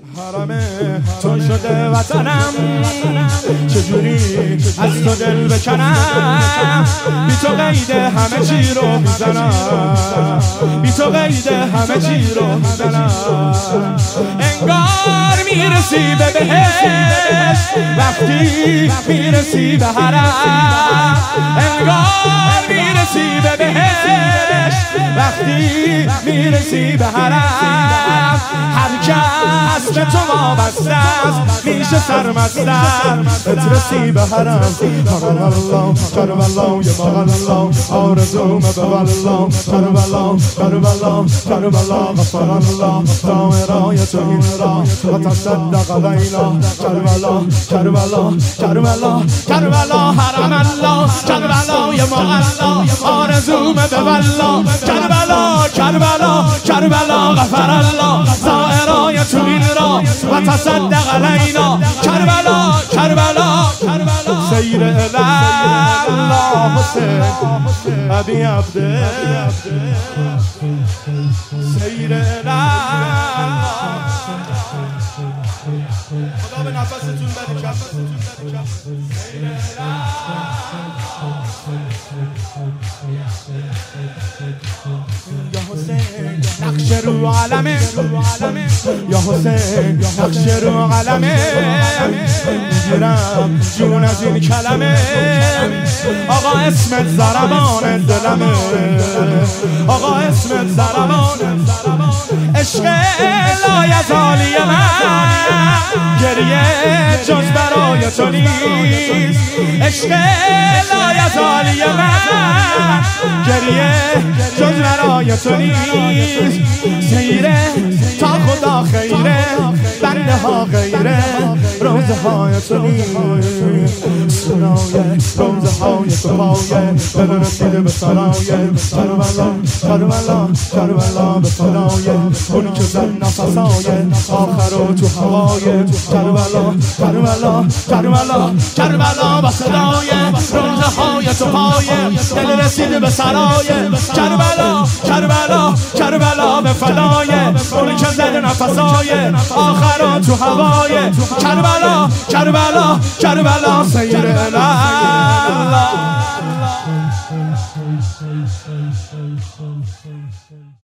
حرم تو شده وطنم، چجوری از تو دل بکنم؟ بی تو قید همه چی رو میزنم، بی تو قید همه چی رو میزنم. انگار میرسی به بهشت وقتی میرسی به حرم، انگار میرسی به بهشت وقتی میرسی به حرم. هر کس به تو وابسته است میشه سرمستر، بترسی به حرم. کربلا کربلا یا مغلا آرزوم به والله، کربلا کربلا کربلا غفر الله دائرای تو این را و تصدق علینا. کربلا کربلا کربلا کربلا حرم الله، کربلا یا مغلا آرزوم به والله، کربلا کربلا کربلا غفر الله دائرای تو این را و تصدق علینا. کربلا کربلا سیر الله حسین ابی عبده، سیر الله. خدا به نفستون بده. یا حسین نقش رو عالمه، یا حسین نقش رو قلمه، میگیرم جون از این کلمه. آقا اسمت ضربان دلمه، آقا اسمت ضربان. عشق لایزالی من گریه جز برای تو نیست، عشق لایزالی من گریه جز برای تو نیست. سیره تا خدا خیره، بنده ها غیره، روزه های تو نیست. سرای روزه های تو پایه دل رسیده به سرایه. کربلا کربلا کربلا به فدایه اونی که زن نفسای آخر و تو هوای. کربلا کربلا کربلا کربلا به صدای روزه های تو پایه دل رسیده به سرایه. کربلا کربلا کربلا به فدای اونی که زن نفسای آخر تو هوای. کربلا کربلا کربلا سیر الله.